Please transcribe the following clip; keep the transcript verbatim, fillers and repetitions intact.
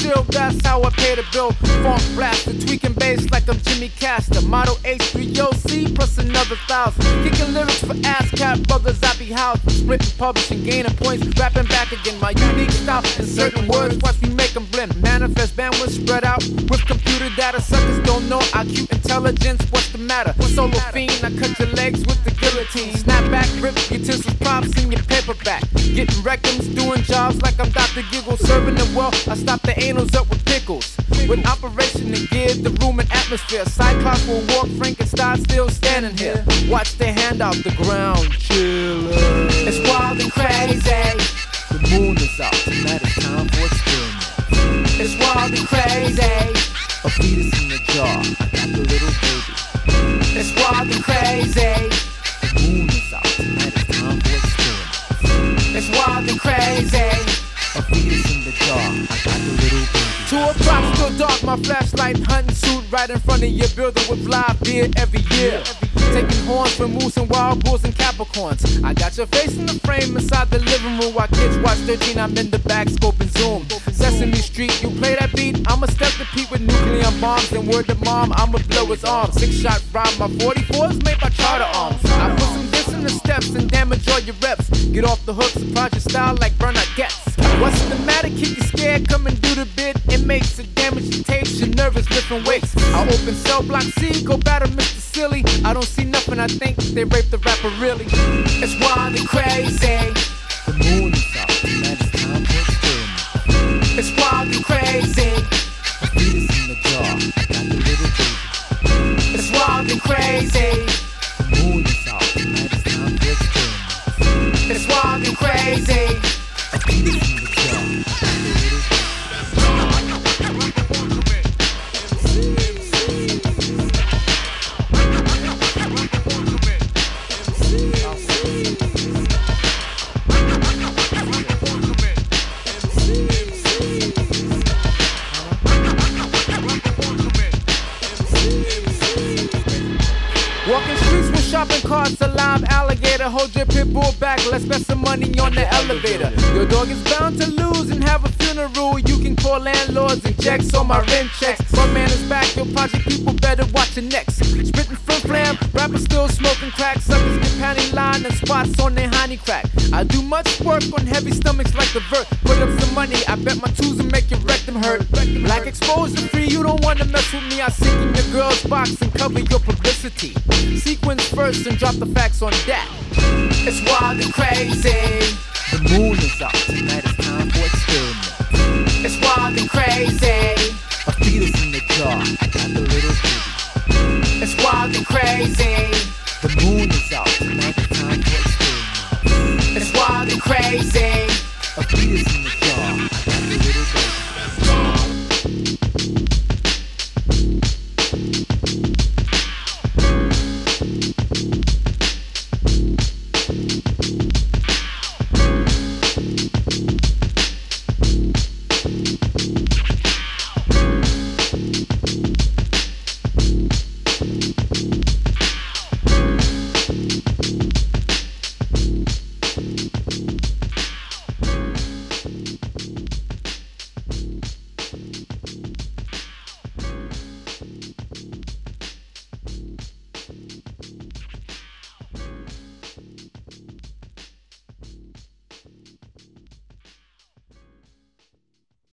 chill, that's how I pay the bill. Funk blaster, tweaking bass like I'm Jimmy Castor. Model H three O C plus another thousand. Kicking lyrics for ASCAP brothers, I be housed. Splitting, publishing, gaining points, rapping back again. My unique style in certain words, watch me make them blend. Manifest bandwidth spread out with computer data. Suckers don't know I Q intelligence, what's the matter? Solo fiend, I cut your legs with the guillotine. Snap back, rip utensils, props in your paperback. Getting rectums, doing jobs like I'm Doctor Giggle. Serving them well, I stop the anals up with pickles. With operation to give the room an atmosphere. Cyclops will walk, Frankenstein still standing here. Watch their hand off the ground, chillin'. It's wild and crazy. The moon is out, tonight it's time for experiment. It's wild and crazy. A fetus in the jar, I got the little baby. It's wild and crazy. The moon is out, tonight it's time for experiment. It's wild and crazy. A fetus in the jar, I got the little baby. Two o'clock, still dark, my flashlight hunting suit right in front of your building with live beer every year. Taking horns from moose and wild bulls and Capricorns. I got your face in the frame inside the living room while kids watch thirteen. I'm in the back, scope and zoom. Sesame Street, you play that beat, I'ma step the peak with nuclear bombs. And word to mom, I'ma blow his arm. Six shot rhyme, my forty-four is made by charter arms. I put some diss in the steps and damage all your reps. Get off the hooks, surprise your style like Bernard Getz. What's the matter? Kid, you scared? Come and do the bid. Inmates to damage your tapes, you're nervous, lifting weights. I open cell block C, go battle Mister Silly. I don't see nothing, I think they raped the rapper really. It's wild and crazy. The moon is out, tonight it's time for experiment. It's wild and crazy. A fetus in the jar, I got the little baby. It's wild and crazy. The moon is out, tonight it's time for experiment. It's wild and crazy. A fetus in the jar, I got the little baby. Walking streets with shopping carts, a live alligator. Hold your pit bull back, let's bet some money on the elevator. Your dog is bound to lose and have a funeral. You can call landlords and checks on my rent checks. One man is back, your project people better watch your necks. Spitting flim flam, rappers still smoking crack. Suckers get panty line and spots on their honey crack. I do much work on heavy stomachs like the vert. Put up some money, I bet my tools will make your rectum hurt. Like exposure free, you don't wanna mess with me. I sink in your girl's box and cover your publicity. Sequence first and drop the facts on that. It's wild and crazy. The moon is out, tonight it's time for experiment. It's wild and crazy.